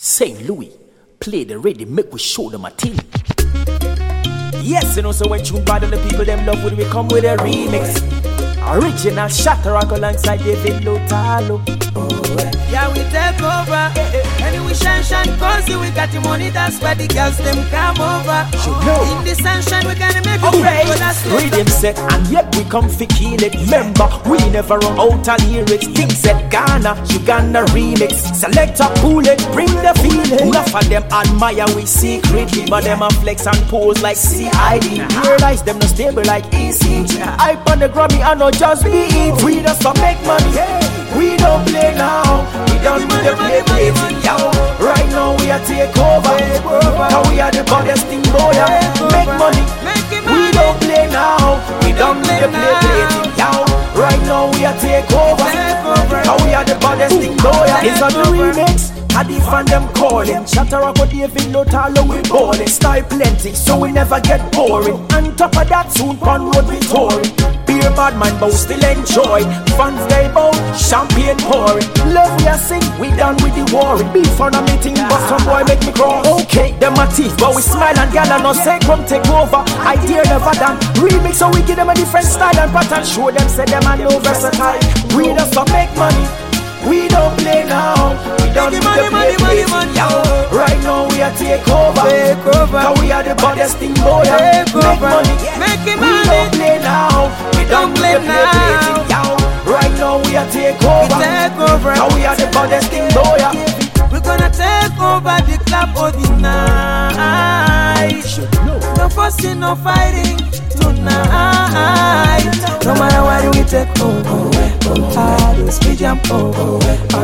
St. Louis, play the ready, make we show them a thing. Yes, you know, so when tune bad and the people them love when we come with a remix. Original Shattarock alongside David Lotalo. Yeah, we take over. And we shine, cause we got the money, that's why the girls them come over. In the sunshine, we gonna make it. Rhythm set, and yet we come fi kill it. Remember, we never run out of lyrics. Things said Ghana, Uganda remix. Select a bullet, bring the feeling. Enough of them admire we secretly, but them a flex and pose like CID. Realize them no stable like ECG. I on the Grammy, I know just be it. We just to make money. We don't play now. We don't do the play. Right now we are take over. Now we are the baddest thing boy. Make money. We don't play now. We don't do the play. Right now we are take over. Now we are the baddest thing boy. It's on the remix. Hadif and them calling. Shattarock with David Lotalo, we ballin'. Style plenty, so we never get boring. On top of that, soon on road we touring. Beer bad man, but we still enjoy. Fans they bow, champagne pouring. Love we a sing, we done with the warring. Beef on a meeting, but some boy make me crawl. Okay, them a teeth, but we smile and gather. No say come take over, idea never done. Remix, so we give them a different style and pattern. Show them, say them a no versatile. We just to make money. We don't play now. We don't do the play. Right now we are take over. Cause we are the baddest thing boy. Make money. We don't play now. We don't play now. Right now we are take over. Cause we are the baddest thing boy. We're gonna take over the club of the night. No fussing, no fighting tonight. No matter what we take over. We jump over.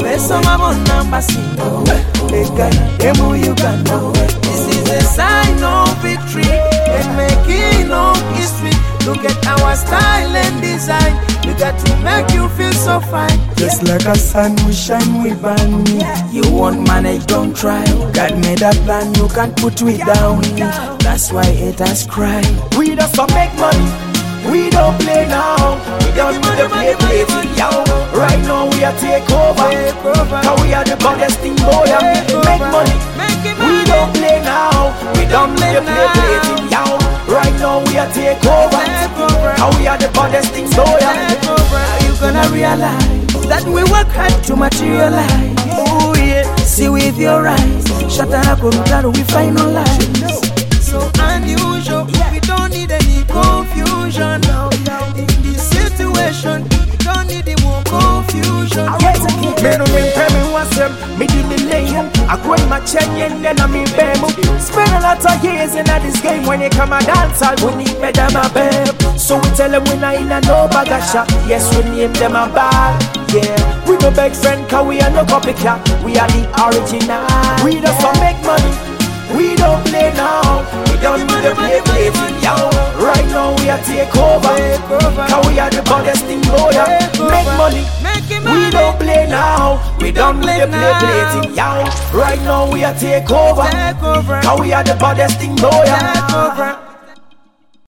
This is a sign of victory and making of history. Look at our style and design. We got to make you feel so fine. Just like a sun, we shine, we burn. You won't manage, don't try. God made a plan, you can't put we down. That's why haters cry. We just to make money. We don't play now. We don't do the play. Right now we are take over. Cause we are the baddest thing boy. Make money. We don't play now. We don't do the play. Right now we are take over. Cause we are the baddest thing boy. Are you gonna realize that we work hard to materialize? Oh yeah, see with your eyes. Shattarock we finalize. So unusual, we don't need any confusion. In this situation, we don't need any more confusion. Me no mean pay me what's them, me did the lane. I go in my chain and then I mean bam. Spend a lot of years in this game. When you come a dance, I will need me them a babe. So we tell them we not in a no bagasha. Yes, we name them a bad. Yeah, we no big friend, cause we are no copycat. We are the original. We just to make money. We don't play now. We don't do the play. Right now we are take over. Cause we are the baddest thing boy. Make money. We don't play now. We don't do the play. Right now we are take over. Cause we are the baddest thing boy.